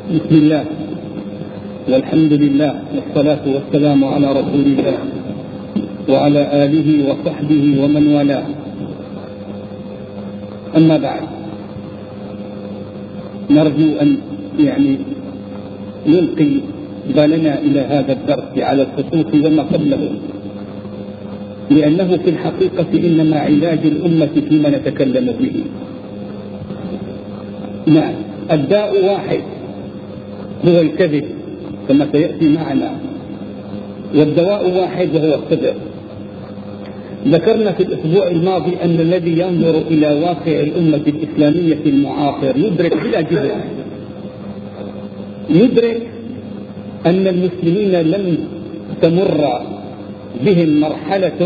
بسم الله والحمد لله والصلاة والسلام على رسول الله وعلى آله وصحبه ومن والاه. أما بعد، نرجو أن نلقي بالنا إلى هذا الدرس على الخصوص وما قبله، لأنه في الحقيقة إنما علاج الأمة فيما نتكلم به. نعم، الداء واحد هو الكذب كما سيأتي معنا، والدواء واحد وهو الصدق. ذكرنا في الأسبوع الماضي أن الذي ينظر إلى واقع الأمة الإسلامية المعاصر يدرك بلا جهل، يدرك أن المسلمين لم تمر بهم مرحلة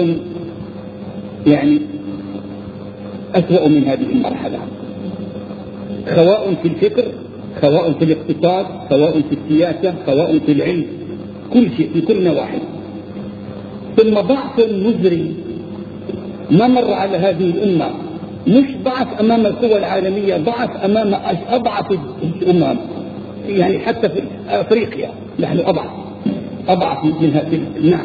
أسوأ من هذه المرحلة، سواء في الفكر، سواء في الاقتصاد، سواء في السياسة، سواء في العلم، كل شيء في كل نواحي. ثم ضعف مزري ما مر على هذه الأمة، مش ضعف أمام القوى العالمية، ضعف أمام أضعف الأمم، حتى في أفريقيا نحن أضعف من هذه. نعم،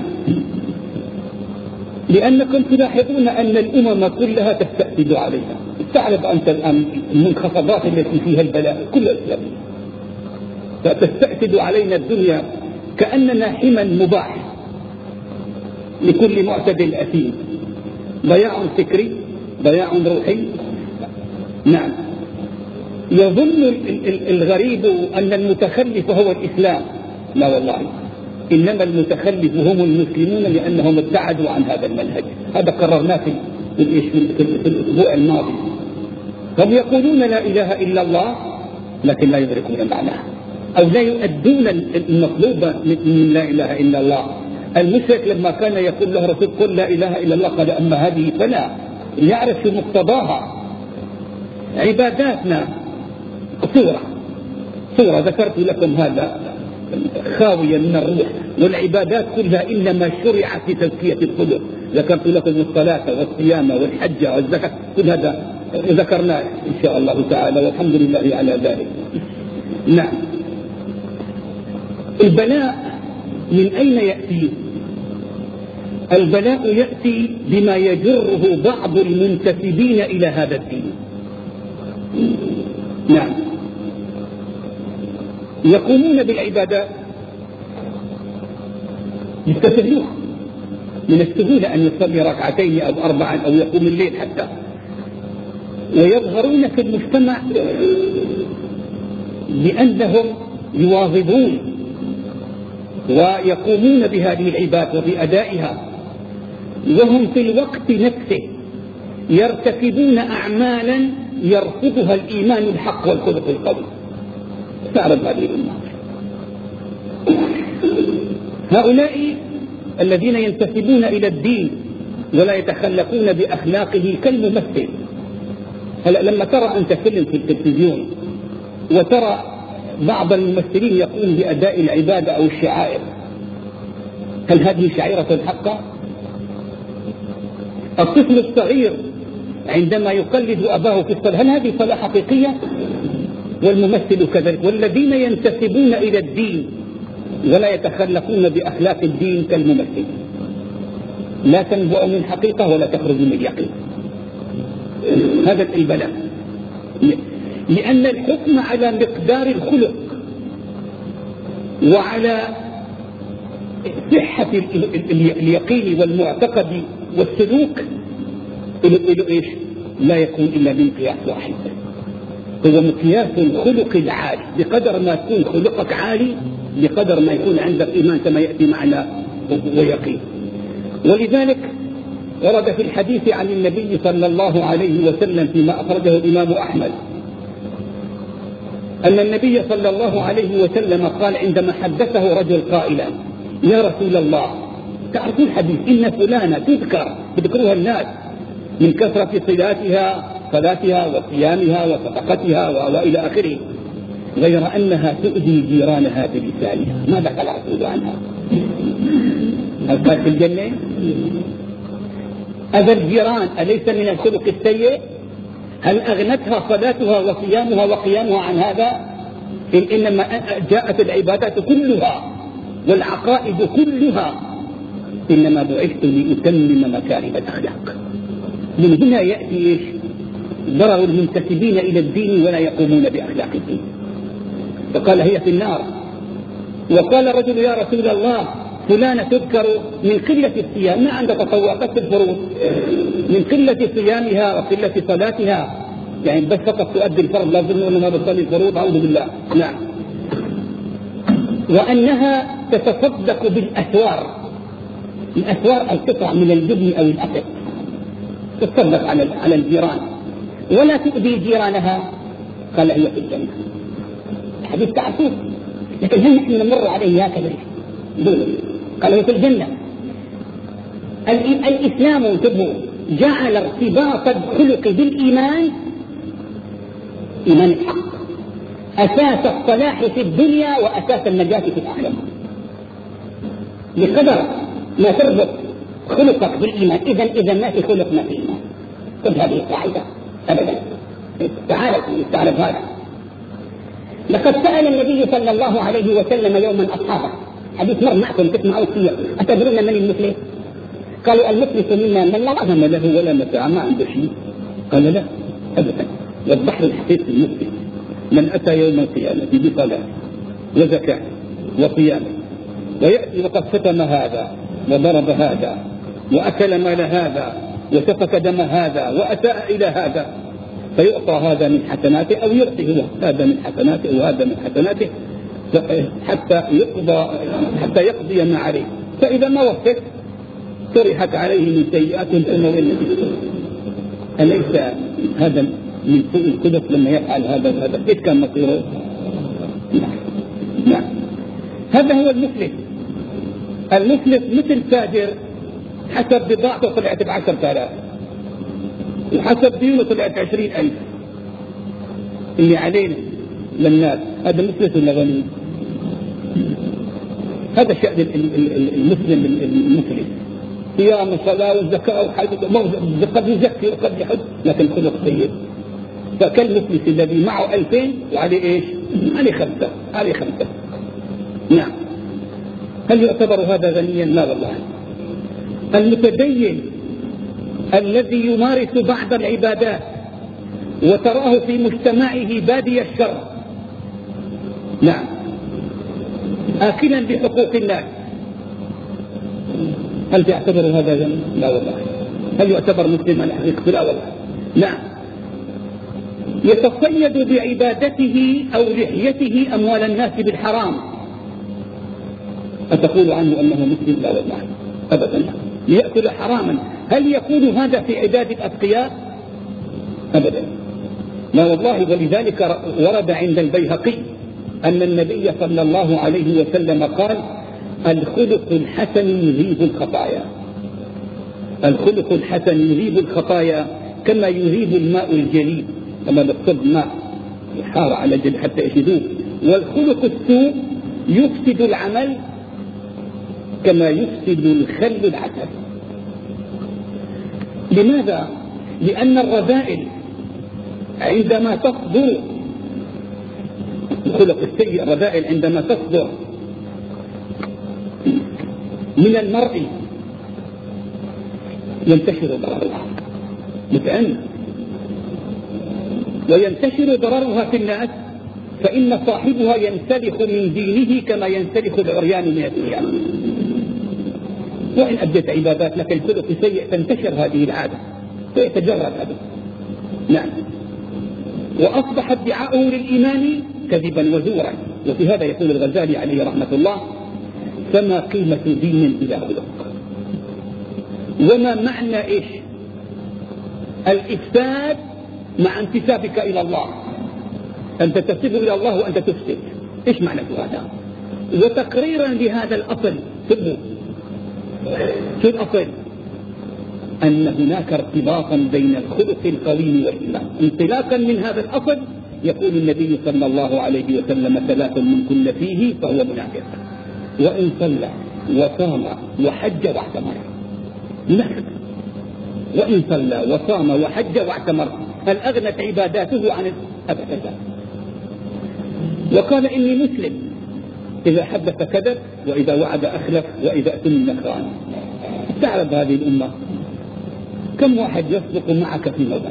لأنكم تلاحظون أن الأمم كلها تستأسد عليها. تعرف أنت الآن المنخفضات التي فيها البلاء كلها إسلامية، فتستأسد علينا الدنيا كأننا حما مباح لكل معتدل أثيم، ضياع فكري، ضياع روحي. نعم، يظن الغريب أن المتخلف هو الإسلام، لا والله، إنما المتخلف هم المسلمون، لأنهم ابتعدوا عن هذا المنهج. هذا قررناه في الأسبوع الماضي. هم يقولون لا إله إلا الله لكن لا يدركون معناها، أو لا يؤدون المطلوب من لا إله إلا الله. المشرك لما كان يقول له رسول قل لا إله إلا الله قال أما هذه فلا، يعرف مقتضاها. عباداتنا صورة ذكرت لكم هذا، خاوية من الروح، والعبادات كلها إنما شرعت لتزكية القلوب. ذكرت لكم الصلاة والصيام والحج والزكاة، كل هذا ذكرناه إن شاء الله تعالى، والحمد لله على ذلك. نعم، البلاء من أين يأتي؟ البلاء يأتي بما يجره بعض المنتسبين إلى هذا الدين. نعم، يقومون بالعبادات، يستسهلون من السهولة أن يصلي ركعتين أو 4 أو يقوم الليل حتى، ويظهرون في المجتمع بأنهم يواظبون ويقومون بهذه العبادات وبأدائها، وهم في الوقت نفسه يرتكبون أعمالا يرفضها الإيمان الحق والخلق القوي. تعرف هذه الأمة، هؤلاء الذين ينتسبون إلى الدين ولا يتخلقون بأخلاقه كالممثل. هلا لما ترى أنت فيلم في التلفزيون وترى بعض الممثلين يقوم بأداء العبادة أو الشعائر، هل هذه شعيرة حقا؟ الطفل الصغير عندما يقلد أباه في الصلاة، هل هذه صلاة حقيقية؟ والممثل كذلك. والذين ينتسبون إلى الدين ولا يتخلقون بأخلاق الدين كالممثل، لا تنبع من حقيقة ولا تخرج من يقين. هذا البلاء، لأن الحكم على مقدار الخلق وعلى صحة اليقين والمعتقد والسلوك لا يكون إلا من قياس واحد، هو مقياس الخلق العالي. بقدر ما تكون خلقك عالي بقدر ما يكون عندك إيمان كما يأتي معنا ويقين. ولذلك ورد في الحديث عن النبي صلى الله عليه وسلم فيما أخرجه الإمام أحمد أن النبي صلى الله عليه وسلم قال عندما حدثه رجل قائلا يا رسول الله، تعرفون الحديث إن فلانة تذكرها الناس من كثرة صلاتها وصيامها وصدقتها وإلى آخره، غير أنها تؤذي جيرانها بلسانها. ماذا قال الرسول عنها؟ هل قال في الجنة؟ أذى الجيران أليس من الخلق السيء؟ هل أغنتها صلاتها وصيامها وقيامها عن هذا؟ إنما جاءت العبادات كلها والعقائد كلها إنما بعثت لأتمم مكارم الأخلاق. من هنا يأتي إيش؟ ضرر المنتسبين إلى الدين ولا يقومون بأخلاق الدين. فقال هي في النار. وقال رجل يا رسول الله فلانة تذكر من قلة الصيام، ما عندها تطوعات الفروض، من قلة صيامها وقلة صلاتها، يعني بس فقط تؤدي الفرض، لا تظن أنها بتصلي الفروض، أعوذ بالله. نعم. وأنها تتصدق بالأسوار، الأسوار القطع من الجبن أو الأكل، تتصدق على الجيران ولا تؤذي جيرانها. قال هي في الجنة. الحديث تعرفوه، لكن هل نحن نمر عليه هكذا؟ قال هي في الجنة. الإسلام انتبهوا جعل ارتباط الخلق بالإيمان، إيمان الحق، أساس الصلاح في الدنيا وأساس النجاة في الآخرة. بقدر ما تربط خلقك بالإيمان، إذا ما في خلق ما في إيمان. خذ هذه القاعدة أبدا. تعرف هذا. لقد سأل النبي صلى الله عليه وسلم يوما أصحابه، حديث مر معكم تسمعوا فيه، أتدرون من المفلس؟ قالوا المفلس منا من لا رغم له ولا متاع، ما عنده شيء. قال لا أبدا، والبحر الحقيقي المفلس من أتى يوم القيامة بصلاة وزكاة وصيام ويأتي وقد ختم هذا وضرب هذا وأكل مال هذا وسفك دم هذا وأساء إلى هذا، فيعطى هذا من حسناته أو يعطي هذا من حسناته وهذا من حسناته حتى يقضي ما عليه، فإذا ما وفت طرحت عليه من سيئات ثم ولد. أليس هذا من سوء الخلق لما يفعل هذا كيف كان مصيره؟ نعم. هذا هو المفلس. المفلس مثل تاجر حسب بضاعته طلعت ب10,000 وحسب ديونه طلعت 20,000 اللي علينا للناس. هذا مفلس ولا غني؟ هذا شأن المسلم المفلس، صيام الصلاة والزكاة وحج، قد يزكي وقد يحج لكن خلق سيء. فكالمفلس الذي معه 2000 وعليه ايش؟ عليه خمسة. نعم. هل يعتبر هذا غنيا؟ لا والله. المتدين الذي يمارس بعض العبادات وتراه في مجتمعه بادي الشر، نعم، آكلا بحقوق الناس، هل تعتبر هذا غني؟ لا والله. هل يعتبر مسلما حقيقة؟ لا والله. نعم. يتصيد بعبادته أو لحيته أموال الناس بالحرام، أتقول عنه أنه مسلم؟ لا والله أبدا. ليأكل حراما، هل يكون هذا في عباد الأتقياء؟ أبدا لا والله. ولذلك ورد عند البيهقي أن النبي صلى الله عليه وسلم قال الخلق الحسن يذيب الخطايا. الخلق الحسن يذيب الخطايا كما يذيب الماء الجليد، كما نصب ماء يحار على الجليد حتى يشدوه. والخلق السوء يفسد العمل كما يفسد الخل العسل. لماذا؟ لأن الرذائل عندما تصدر، الخلق السيء الرذائل عندما تصدر من المرء ينتشر ضررها متأنى، وينتشر ضررها في الناس، فإن صاحبها ينسلخ من دينه كما ينسلخ العريان من الثياب. وإن أدت عبادات لك الخلق السيء تنتشر هذه العادة ويتجرد هذا. نعم. وأصبح ادعاؤه للإيمان كذبا وزورا. وفي هذا يقول الغزالي عليه رحمة الله فما قيمة دين بلا خلق؟ وما معنى إيش الإفساد مع انتسابك إلى الله؟ أنت تنتسب إلى الله وأنت تفسد، إيش معنى هذا؟ وتقريرا لهذا الأصل شو الأصل؟ أن هناك ارتباطا بين الخلق القويم والإيمان. انطلاقا من هذا الأصل يقول النبي صلى الله عليه وسلم 3 من كل فيه فهو منافق، وإن صلى وصام وحج واعتمر. منافق. وإن صلى وصام وحج واعتمر، هل أغنت عباداته عن أبدا؟ وقال إني مسلم، إذا حدث كذب، وإذا وعد أخلف، وإذا أتمن خان. تعرف هذه الأمة كم واحد يصدق معك في موعد،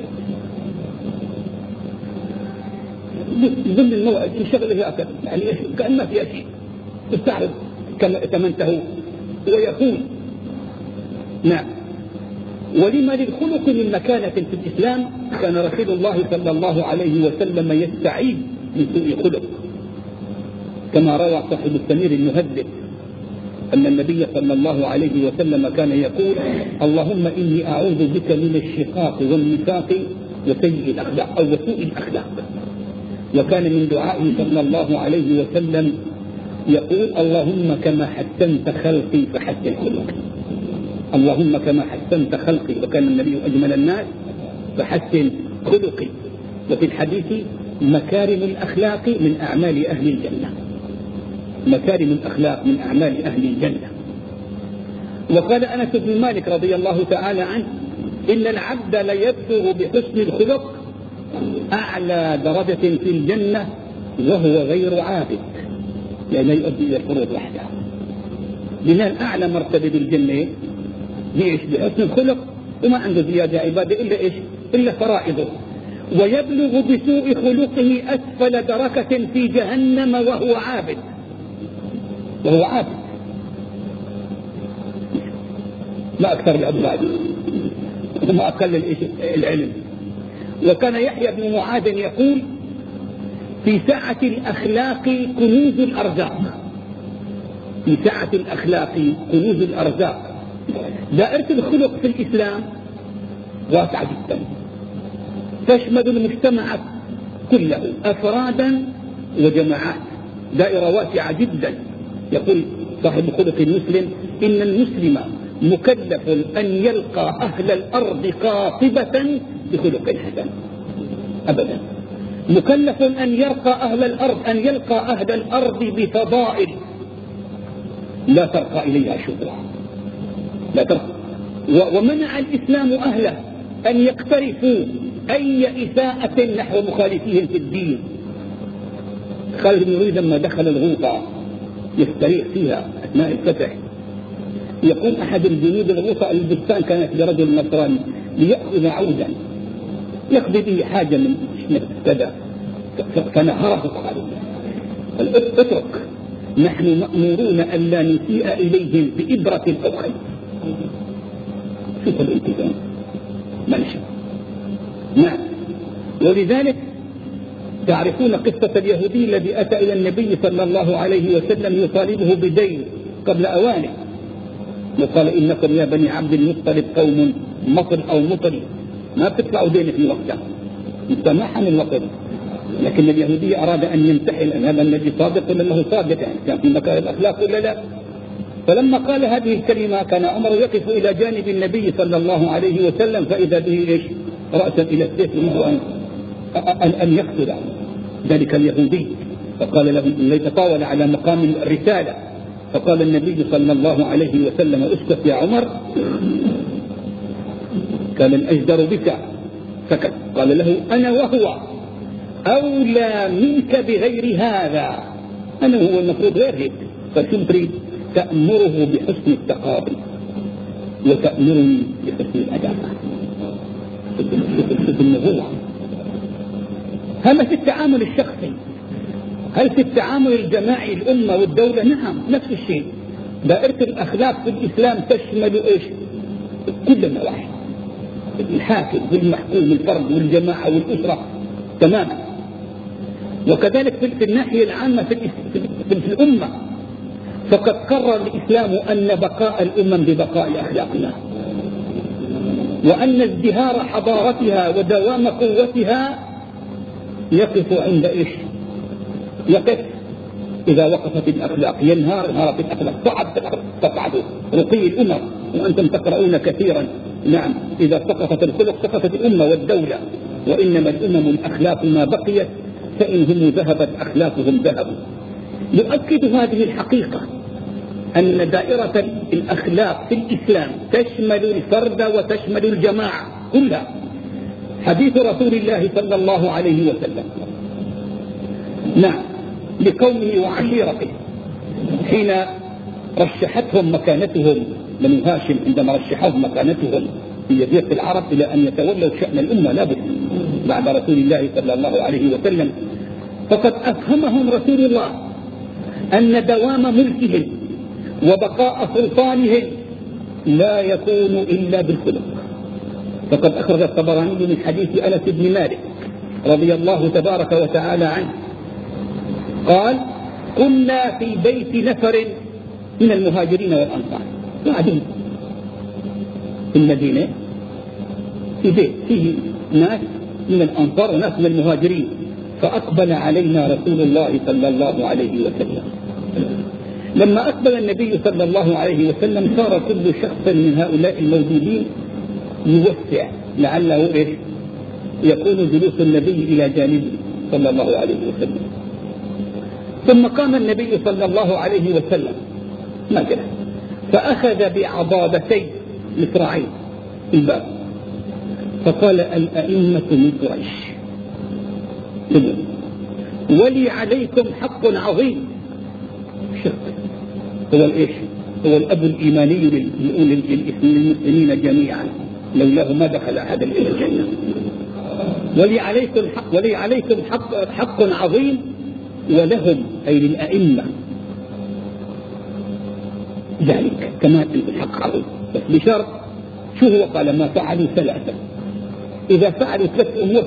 ضمن الموعد انشغل هكذا، يعني كأن ما في شيء، تعرف كم ائتمنته ويخون. نعم. ولما للخلق من مكانة في الإسلام كان رسول الله صلى الله عليه وسلم يستعيذ من سوء خلق، كما روى صاحب السمير المهذب أن النبي صلى الله عليه وسلم كان يقول: اللهم إني أعوذ بك من الشقاق والنفاق وسيء الأخلاق أو وسوء الأخلاق. وكان من دعائه صلى الله عليه وسلم يقول: اللهم كما حسنت خلقي فحسن خلقي، اللهم كما حسنت خلقي، وكان النبي أجمل الناس، فحسن خلقي. وفي الحديث: مكارم الأخلاق من أعمال أهل الجنة، مكارم الأخلاق من أعمال أهل الجنة. وقال أنس بن مالك رضي الله تعالى عنه: إن العبد ليبلغ بحسن الخلق أعلى درجة في الجنة وهو غير عابد، لأنه يؤدي إلى الفروض وحده. لأن أعلى مرتبة بالجنة يعيش بحسن الخلق وما عنده زيادة عبادة إلا إيش؟ إلا فرائضه. ويبلغ بسوء خلقه أسفل دركة في جهنم وهو عابد، وهو عابد. ما أكثر العباد وما أقل العلم. وكان يحيى بن معاذ يقول: في سعة الأخلاق كنوز الأرزاق، في سعة الأخلاق كنوز الأرزاق. دائرة الخلق في الإسلام واسعة جدا، تشمل المجتمع كله أفرادا وجماعات، دائرة واسعة جدا. يقول صاحب خلق المسلم: إن المسلم مكلف أن يلقى أهل الأرض قاطبة بخلق حسن. أبدا، مكلف أن يلقى أهل الأرض بفضائل لا ترقى إليها شبرا، لا ترقى. ومنع الإسلام أهله أن يقترفوا أي إساءة نحو مخالفيهم في الدين. خالد بن الوليد لما دخل الغوطة يستريح فيها أثناء الفتح، يقول أحد الجنود: الغوطة البستان كانت لرجل نصراني ليأخذ عودا يقضي به حاجة من كذا، فنهره خالد: اترك، نحن مأمورون أن لا نسيء إليهم بإبرة أو خيط. شوف الالتزام ماشي. نعم. ولذلك تعرفون قصة اليهودي الذي أتى إلى النبي صلى الله عليه وسلم يطالبه بدين قبل أوانه، وقال: إنكم يا بني عبد المطلب قوم مطل أو مطل، ما بتدفعوا دين في وقتها، سماحا من وقت. لكن اليهودي أراد أن يمتحن أن هذا النبي صادق ولا أنه صادق، يعني كان في مكان الأخلاق ولا لا. فلما قال هذه الكلمة كان عمر يقف إلى جانب النبي صلى الله عليه وسلم، فإذا به إيش؟ رأسا إلى السيف يريد أن يقتل ذلك اليهودي، فقال له ليتطاول على مقام الرسالة. فقال النبي صلى الله عليه وسلم: اسكت يا عمر، كان الأجدر بك. سكت. قال له: أنا وهو أولى منك بغير هذا، أنا وهو المفروض غير هيك. فشو تريد؟ تأمره بحسن التقابل وتأمرني بحسن الأداء. شوف النبوة. هذا في التعامل الشخصي. هل في التعامل الجماعي الأمة والدولة؟ نعم، نفس الشيء. دائرة الأخلاق في الإسلام تشمل إيش؟ كل النواحي، الحاكم والمحكوم والفرد والجماعة والأسرة تماما. وكذلك في الناحية العامة في الأمة، فقد قرر الإسلام أن بقاء الأمم ببقاء أخلاقها، وأن ازدهار حضارتها ودوام قوتها يقف عند إيش؟ يقف إذا وقفت الأخلاق. انهارت الأخلاق، صعد رقي الأمم، وأنتم تقرؤون كثيرا. نعم، إذا سقطت الخلق سقطت الأمة والدولة. وإنما الأمم الأخلاق ما بقيت، فإن هم ذهبت أخلاقهم ذهبوا. يؤكد هذه الحقيقة أن دائرة الأخلاق في الإسلام تشمل الفرد وتشمل الجماعة كلها. حديث رسول الله صلى الله عليه وسلم. نعم، لقومه وعشيرته حين رشحتهم مكانتهم بنو هاشم، عندما رشحهم مكانتهم في جزيرة العرب إلى أن يتولوا شأن الأمة لابد بعد رسول الله صلى الله عليه وسلم، فقد أفهمهم رسول الله أن دوام ملكهم وبقاء سلطانهم لا يكون إلا بالخلق. فقد أخرج الطبراني من حديث أنس بن مالك رضي الله تبارك وتعالى عنه قال: كنا في بيت نفر من المهاجرين والأنصار، قاعدين في المدينة في بيت فيه ناس من الأنصار وناس من المهاجرين، فأقبل علينا رسول الله صلى الله عليه وسلم. لما أقبل النبي صلى الله عليه وسلم صار كل شخص من هؤلاء الموجودين يوسع لعله يكون جلوس النبي إلى جانبه صلى الله عليه وسلم. ثم قام النبي صلى الله عليه وسلم ما جلس، فأخذ بعضادتي مصراعين في الباب فقال: الأئمة من قريش ولي عليكم حق عظيم. هو هو الأب الإيماني للمسلمين جميعا، لولاه ما دخل أحد إلى الجنة. ولي عليكم حق عظيم ولهم أي للأئمة ذلك كمان الحق عظيم، بس بشرط شو هو؟ قال: ما فعلوا ثلاثة، إذا فعلوا 3 أمور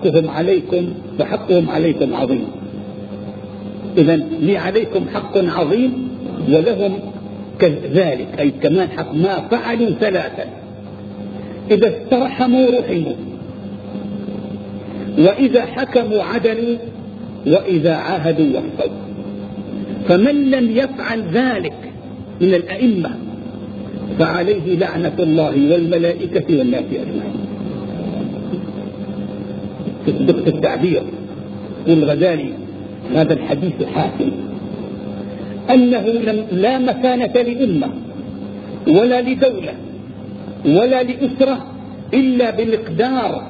فحقهم عليكم عظيم. إذن لي عليكم حق عظيم ولهم كذلك أي كمان حق ما فعلوا 3: إذا استرحموا رحموا، وإذا حكموا عدلوا، وإذا عاهدوا وفوا. فمن لم يفعل ذلك من الأئمة فعليه لعنة الله والملائكة والناس أجمعين. صدقت التعبير والغزالي هذا الحديث حاسم أنه لا مكانة لأمة ولا لدولة ولا لأسرة إلا بمقدار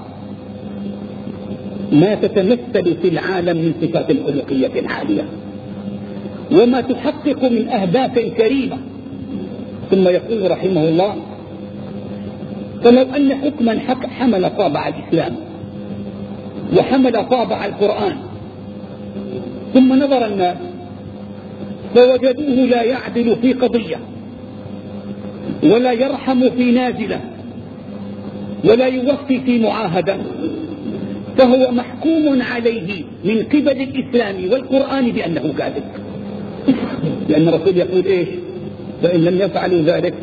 ما تتمثل في العالم من صفات خلقية عالية وما تحقق من أهداف كريمة. ثم يقول رحمه الله: فلو أن حكما حمل طابع الإسلام وحمل طابع القرآن ثم نظر الناس فوجدوه لا يعدل في قضية ولا يرحم في نازلة ولا يوفي في معاهدة، فهو محكوم عليه من قبل الإسلام والقرآن بأنه كاذب. لأن الرسول يقول إيش؟ فإن لم يفعلوا ذلك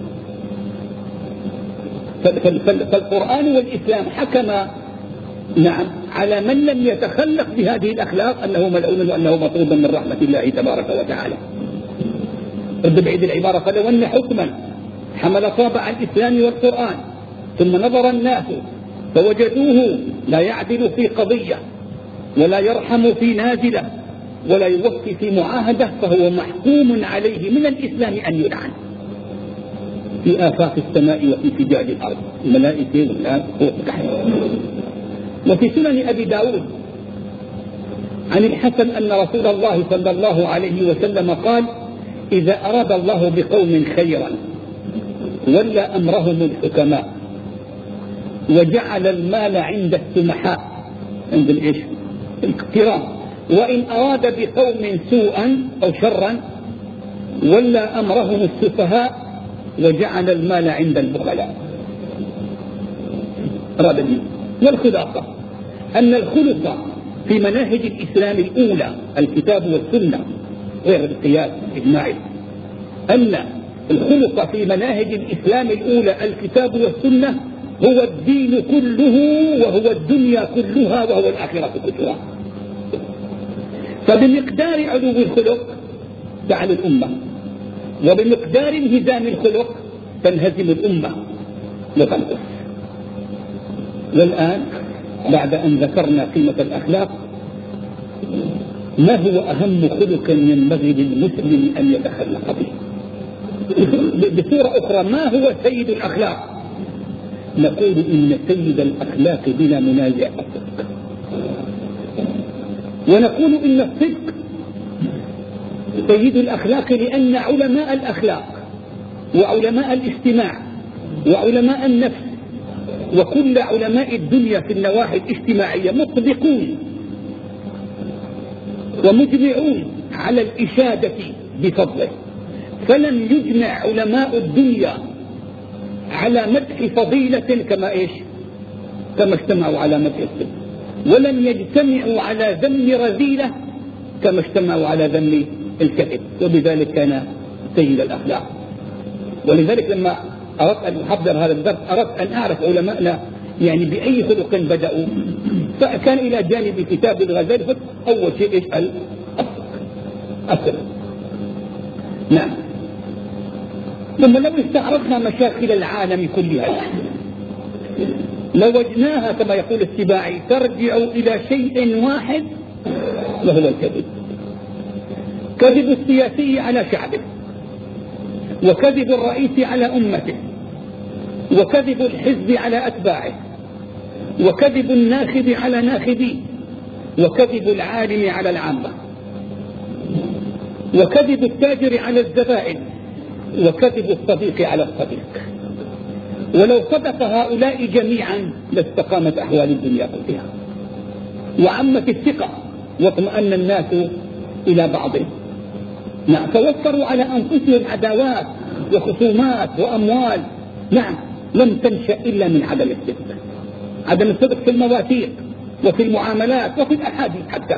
فالقرآن والإسلام حكم نعم على من لم يتخلق بهذه الأخلاق أنه ملعون وأنه مطرود من رحمة الله تبارك وتعالى. رد بعيد العبارة: فلو أن حكما حمل طابع الإسلام والقرآن ثم نظر الناس فوجدوه لا يعدل في قضية ولا يرحم في نازلة ولا يوفي في معاهدة، فهو محكوم عليه من الإسلام أن يلعن في آفاق السماء وفي فجاج الأرض، الملائكة والناس فوق تحت. وفي سنن أبي داود عن الحسن أن رسول الله صلى الله عليه وسلم قال: إذا أراد الله بقوم خيرا ولى أمرهم الحكماء وجعل المال عند السمحاء عند الكرام، وإن أراد بقوم سوءا أو شرا ولى أمرهم السفهاء وجعل المال عند البخلاء. أراد به. والخلاصة أن الخلق في مناهج الإسلام الأولى الكتاب والسنة غير القياس الإجماعي، أن الخلق في مناهج الإسلام الأولى الكتاب والسنة هو الدين كله وهو الدنيا كلها وهو الآخرة كلها. فبمقدار علو الخلق تعلو الأمة، وبمقدار انهزام الخلق تنهزم الأمة وتنقص. والآن بعد أن ذكرنا قيمة الأخلاق، ما هو أهم خلق ينبغي للمسلم أن يتخلق به؟ بصورة أخرى، ما هو سيد الأخلاق؟ نقول إن سيد الأخلاق بلا منازع الصدق، ونقول إن الصدق سيد الأخلاق لأن علماء الأخلاق وعلماء الاجتماع وعلماء النفس وكل علماء الدنيا في النواحي الاجتماعية مطبقون ومجمعون على الإشادة بفضله، فلم يجمع علماء الدنيا على مدح فضيلة كما اجتمعوا على مدح الصدق، ولم يجتمعوا على ذم رذيلة كما اجتمعوا على ذم الكذب، وبذلك كان سيد الأخلاق. ولذلك لما أردت أن أحضر هذا الدرس أردت أن أعرف علماءنا يعني بأي خلق بدأوا، فكان إلى جانب كتاب الغزالي أول شيء يسأل الصدق. نعم. ثم لو استعرضنا مشاكل العالم كلها لوجدناها كما يقول السباعي ترجع إلى شيء واحد وهو الكذب. كذب السياسي على شعبه، وكذب الرئيس على أمته، وكذب الحزب على أتباعه، وكذب الناخب على ناخبيه، وكذب العالم على العامة، وكذب التاجر على الزبائن، وكذب الصديق على الصديق. ولو صدق هؤلاء جميعا لاستقامت أحوال الدنيا كلها وعمت الثقة واطمأن الناس إلى بعضهم. نعم. فوفروا على أنفسهم عداوات وخصومات وأموال. نعم. لم تنشأ إلا من عدم الصدق، عدم الصدق في المواثيق وفي المعاملات وفي الأحاديث حتى.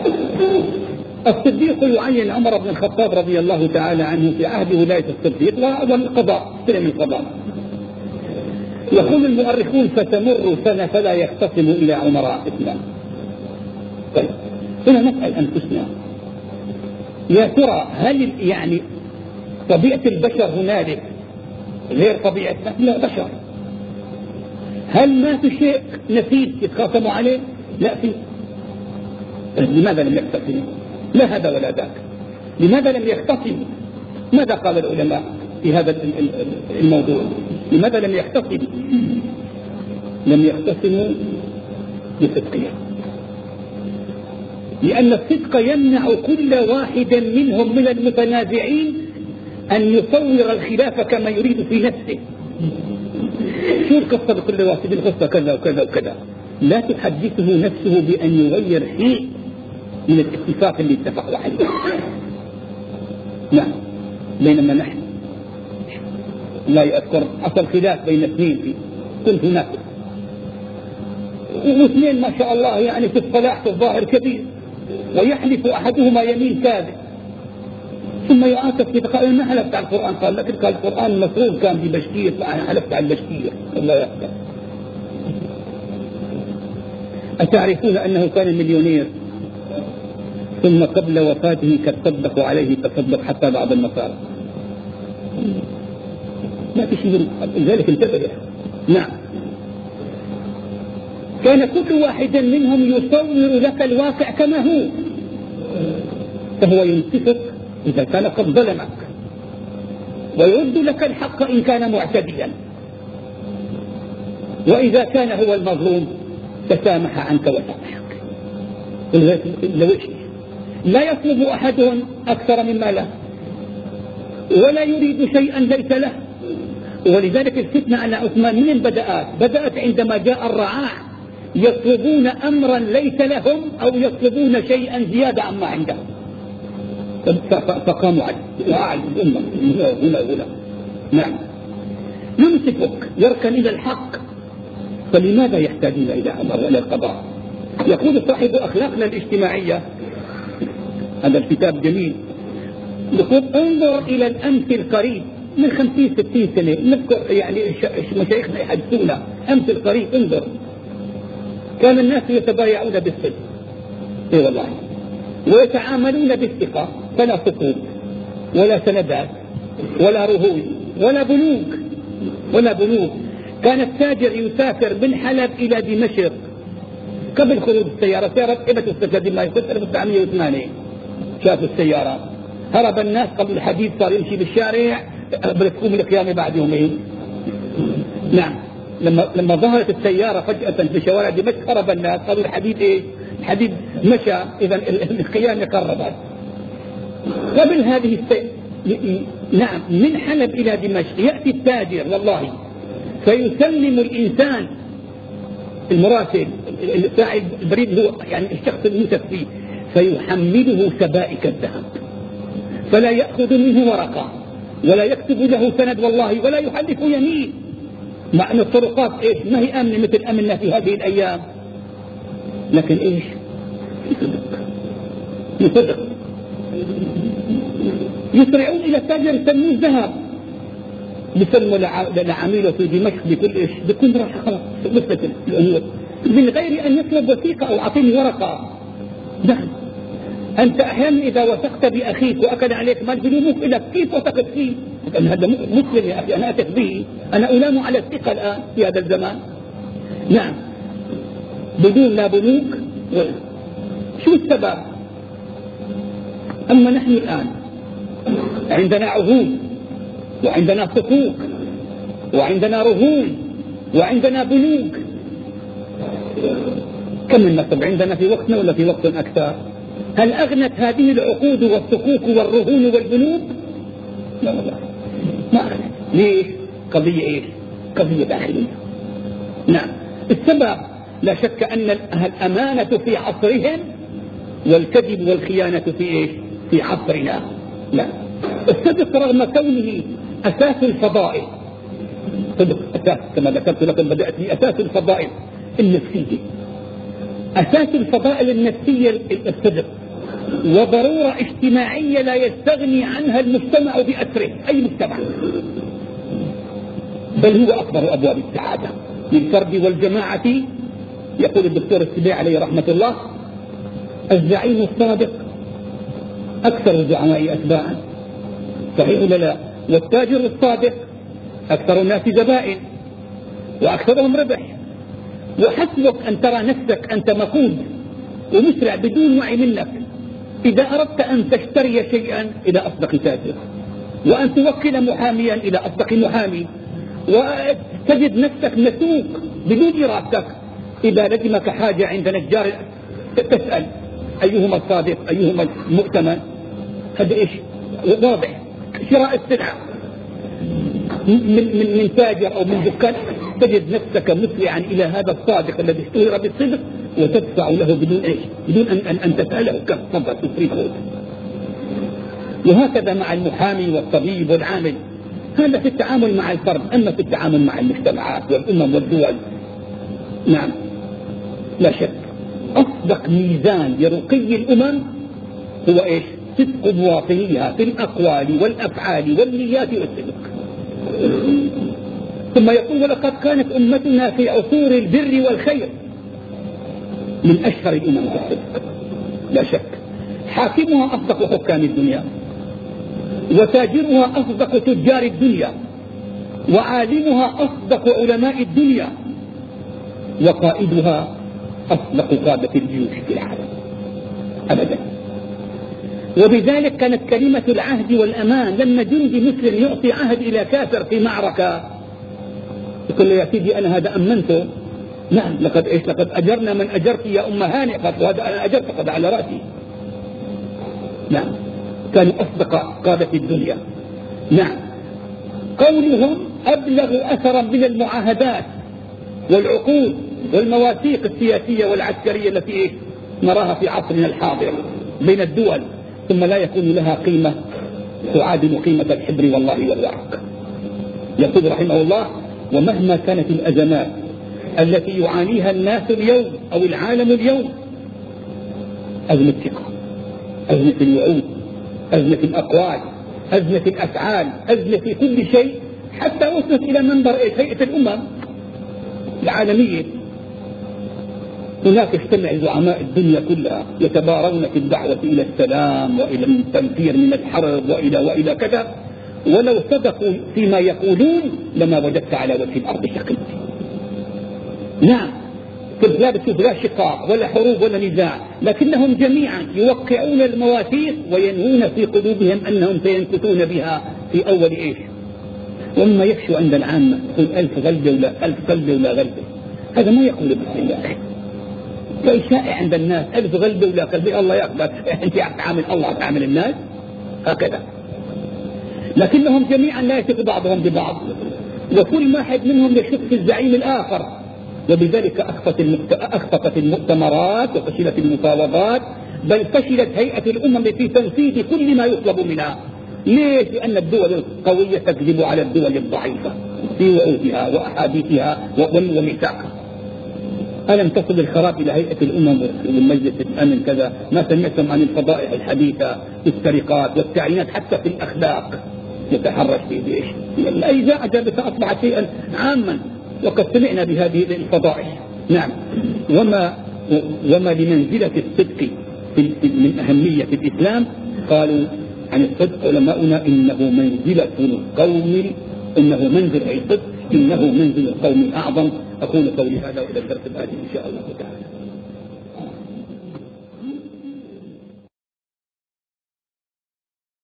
الصديق يعين عمر بن الخطاب رضي الله تعالى عنه في عهد ولاية الصديق والقضاء سلم القضاء. يقول المؤرخون فتمر سنة فلا يختصم إلى عمراء إثنان. طيب هنا نسأل أنفسنا يا ترى هل يعني طبيعة البشر هنالك غير طبيعتنا؟ لا، بشر. هل ما في شيء نفيس يتخاصموا عليه؟ لا في. لماذا لم يختصموا؟ لا هذا ولا ذاك. لماذا لم يختصموا؟ ماذا قال العلماء في هذا الموضوع؟ لماذا لم يختصموا؟ لم يختصموا بصدقهم، لأن الصدق يمنع كل واحد منهم من المتنازعين أن يصور الخلاف كما يريد في نفسه. شو القصة بكل واحد؟ القصة كذا وكذا وكذا. لا تحدثه نفسه بأن يغير شيء من الاتفاق اللي اتفقوا عليه. نعم. بينما نحن لا يذكر حصل خلاف بين اثنين، كنت هناك واثنين ما شاء الله يعني في الصلاح في الظاهر كبير، ويحلف أحدهما يمين كاذب ثم يعاتب في قال ما حلفت على القرآن، قال لكن قال القرآن مفروض كان ببشكير فأنا حلفت على البشكير. الله يحفظ. أتعرفون أنه كان مليونير ثم قبل وفاته تصدقوا عليه تصدق حتى بعض النصارى؟ ما في شيء لذلك انتبه. نعم. كان كل واحد منهم يصور لك الواقع كما هو، فهو ينصفك إذا كان قد ظلمك ويرد لك الحق إن كان معتديا، وإذا كان هو المظلوم تسامح عنك وسامحك. لا يطلب أحدهم أكثر مما له ولا يريد شيئا ليس له. ولذلك الفتنة على عثمان من بدأت عندما جاء الرعاع يطلبون أمرا ليس لهم أو يطلبون شيئا زيادة عما عندهم، فقاموا عليه وأعلم الأمة هنا. نعم. يمسكك يركن إلى الحق، فلماذا يحتاجون إلى أمر ولا القضاء؟ يقول صاحب أخلاقنا الاجتماعية، هذا الكتاب جميل، يقول انظر إلى الأمس القريب من 50-60 سنة، نذكر يعني مشايخنا يحدثونا أمس القريب. انظر، كان الناس يتبايعون بالصدق، اي والله، ويتعاملون بالثقة، فلا صكوك ولا سندات ولا رهون ولا بنوك. كان التاجر يسافر من حلب إلى دمشق قبل خروج السيارة، سيارة قيمة السكة ما يخسر 1908 شافوا السيارة، هرب الناس قبل الحديث صار يمشي بالشارع بتقوم القيامة بعد يومين. نعم. لما ظهرت السيارة فجأة في شوارع دمشق هرب الناس، قالوا الحديد ايه؟ الحديد مشى، اذا القيامة قربت. قبل هذه نعم، من حلب إلى دمشق يأتي التاجر والله فيسلم الإنسان المراسل الساعي البريد، هو يعني الشخص الموثق فيه، فيحمله سبائك الذهب، فلا يأخذ منه ورقة ولا يكتب له سند والله، ولا يحلف يمين، مع أن الطرقات إيش ما هي آمنة مثل أمننا في هذه الأيام، لكن إيش صدق. يسرعون إلى التاجر يسلمون الذهب، يسلموا لعميله في دمشق بكل إيش، بكل راحة، خلاص مثبت الأمور من غير أن يطلب وثيقة أو أعطيني ورقة. نعم، أنت أحيانا إذا وثقت بأخيك وأكد عليك مال بلومك لك، كيف وثقت فيه؟ لأن هذا مسلم يا أخي، أنا أثق به، أنا ألام على الثقة الآن في هذا الزمان. نعم، بدون لا بنوك شو السبب؟ أما نحن الآن عندنا عهود وعندنا صكوك وعندنا رهون وعندنا بنوك. كم من نصب عندنا في وقتنا ولا في وقت أكثر؟ هل أغنت هذه العقود والصكوك والرهون والبنوك؟ لا والله ما أغنت. ليش؟ قضية إيش؟ قضية داخلية. نعم، السبب لا شك أن الأمانة في عصرهم والكذب والخيانة في إيش؟ في عصرنا. لا، الصدق رغم كونه أساس الفضائل، صدق أساس كما ذكرت لكم، بدأت بأساس الفضائل النفسية، أساس الفضائل النفسية الصدق، وضرورة اجتماعية لا يستغني عنها المجتمع بأسره، أي مجتمع، بل هو أكبر أبواب السعادة للفرد والجماعة. يقول الدكتور السبيعي عليه رحمة الله: الزعيم الصادق أكثر الزعماء أتباعا، صحيح ولا لا؟ والتاجر الصادق أكثر الناس زبائن وأكثرهم ربح. وحسبك أن ترى نفسك أنت مقود ومسرع بدون وعي منك إذا أردت أن تشتري شيئا إلى أصدق تاجر، وأن توكل محاميا إلى أصدق محامي، وتجد نفسك مسوق بدون إرادتك. إذا لزمك حاجة عند نجار تسأل أيهما الصادق أيهما المؤتمن. هذا إيش واضح. شراء السلعة من تاجر أو من دكان، تجد نفسك مسرعا إلى هذا الصادق الذي اشتهر بالصدق، وتدفع له بدون إيش؟ بدون أن تسأله كم تفضل تفريط. وهكذا مع المحامي والطبيب والعامل. هذا في التعامل مع الفرد، أما في التعامل مع المجتمعات والأمم والدول، نعم لا شك أصدق ميزان لرقي الأمم هو إيش؟ صدق مواطنيها في الأقوال والأفعال والنيات والصدق. ثم يقول: ولقد كانت أمتنا في عصور البر والخير من أشهر الأمم بالصدق، لا شك. حاكمها أصدق حكام الدنيا، وتاجرها أصدق تجار الدنيا، وعالمها أصدق علماء الدنيا، وقائدها أصدق قادة الجيوش في العالم أبدا. وبذلك كانت كلمة العهد والأمان لما جندي مسلم يعطي عهد إلى كافر في معركة يقول له: يا سيدي أنا هذا أمنته. نعم، لقد أجرنا من أجرت يا أم هانئ، قالت: وهذا أنا أجرت قد على رأسي. نعم، كانوا أصدق قادة الدنيا. نعم، قولهم أبلغ أثرا من المعاهدات والعقود والمواثيق السياسية والعسكرية التي نراها في عصرنا الحاضر بين الدول، ثم لا يكون لها قيمة تعادل قيمة الحبر والله والورق. يقول رحمه الله: ومهما كانت الأزمات التي يعانيها الناس اليوم أو العالم اليوم، أزمة ثقة، أزمة الوعود، أزمة الأقوال، أزمة الأفعال، أزمة في كل شيء، حتى وصلت إلى منبر هيئة الأمم العالمية. هناك اجتمع زعماء الدنيا كلها يتبارون في الدعوة إلى السلام وإلى التنفير من الحرب وإلى كذا، ولو صدقوا فيما يقولون لما وجدت على وجه الأرض شقي. نعم، كنت لا بتشوف لا شقاق ولا حروب ولا نزاع، لكنهم جميعا يوقعون المواثيق وينوون في قلوبهم أنهم سينكثون بها في أول إيش. ومما يخشى عند العامة يقول 1000 غلبة ولا 1000 قلبة ولا غلبة، هذا ما يقول بسم الله. شيء شائع عند الناس 1000 غلبة ولا قلبة، الله يقبل. أنت تعامل الله تعامل الناس؟ هكذا. لكنهم جميعا لا يثق بعضهم ببعض، وكل واحد منهم يشك في الزعيم الآخر، وبذلك أخفقت المؤتمرات وفشلت المفاوضات، بل فشلت هيئة الأمم في تنفيذ كل ما يطلب منها. ليش؟ لأن الدول القوية تكذب على الدول الضعيفة في وعودها وأحاديثها وميثاقها. ألم تصل الخراب إلى هيئة الأمم والمجلس الأمن كذا؟ ما سمعتم عن الفضائح الحديثة والسرقات والتعيينات حتى في الأخلاق يتحرش في الجيش. الأجزاء جابتها أصبحت شيئا عاما، وقد سمعنا بهذه الفضائح. نعم. وما لمنزلة الصدق من أهمية في الإسلام؟ قالوا عن الصدق علماؤنا إنه منزل القوم الأعظم. أقول قولي هذا وإلى الدرس الآتي إن شاء الله تعالى.